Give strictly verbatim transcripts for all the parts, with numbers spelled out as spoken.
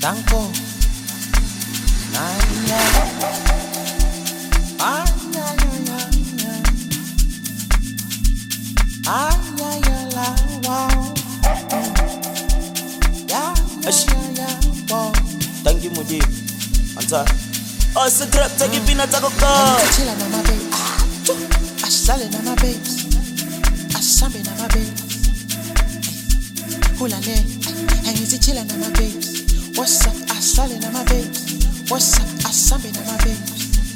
Danko. Ay, ay, ay, ay, ay, ay, ay, ay, la, wow. Yeah, yeah, yeah, wow. Thank you, Mujib. Answer. Oh, it's a trap, take it, peanut, take a car. I'm chillin' on my babes. I sallin' on my babes. I sambin' on my babes. Hula le, and is it chillin' on my babes? What's up? I sallin' on my babes. What's up? I sambin' on my babes.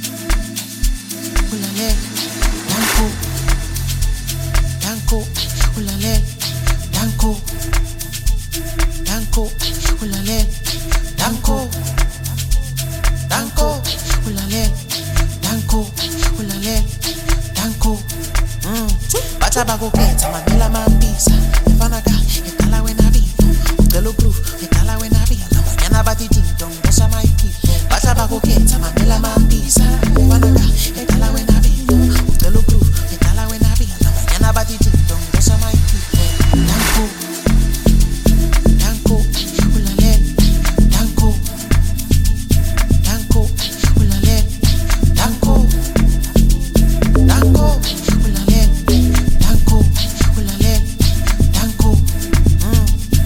Hula le, danko, danko, hula le, danko, danko, hula le, danko. Danko, ulalel, danko, ulalel, danko. Mm. Bacha bago keta, mamela mambisa. Fanaka, etala wena bipo. Utelo groove, etala wena bipo. Mañana bati tintong, dosa my people. Bacha bago keta, mamela mambisa. Fanaka, etala wena bipo. Utelo groove, etala wena bipo. Mañana bati tintong, dosa my people. Danko, danko, ulalel, danko. Danko, ulalel, danko, danko, ulalel, danko, ulalel, danko. Mm.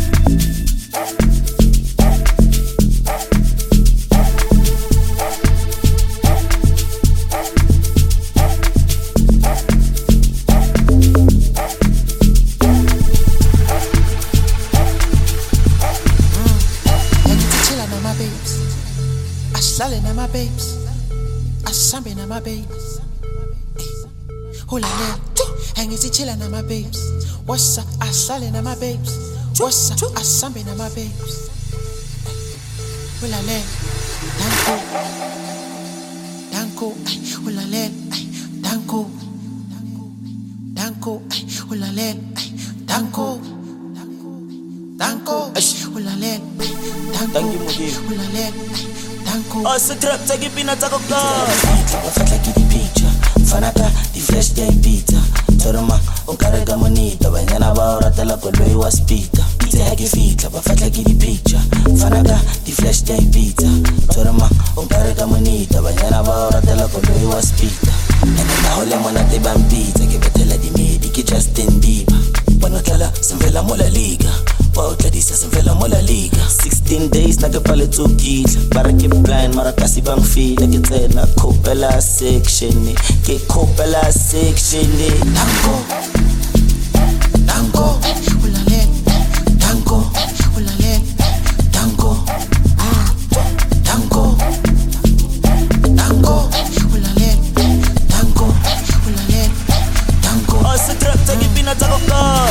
I get to chillin' on my babes. I sallin' on my babes. I sambin' on my babes. Hula le, hang is it chillin' on my babes. What's up? I sallin' on my babes. What's up? I sambin' on my babes. Hula le, danko, danko, hula le, danko, danko, hula le, danko, danko, hula le, danko, Thank you, Mujib. hula le, danko. Oh, it's a trap, take it, peanut, take a car. Wafata kidi picture Fanaka, the flesh day pita Toroma, unkarega monita Wanyana baura tala koloi was pita Pita haki fita, wafata kidi picture Fanaka, the flesh day pita Toroma, unkarega monita Wanyana baura tala koloi was pita Ene na hole mwana te bambita Kebetela di midi ki Justin Bieber Wanotala, simvela mola liga Wautladisa simvela mola liga sixteen days nakepale tsukile Barake blind marakasi bangfila Ke tsena kopela section Ke kopela section Danko, danko, ulalel, danko, ulalel, danko, danko, danko, ulalel, danko, ulalel, danko. Oh, it's a trap, take it, peanut, take a car.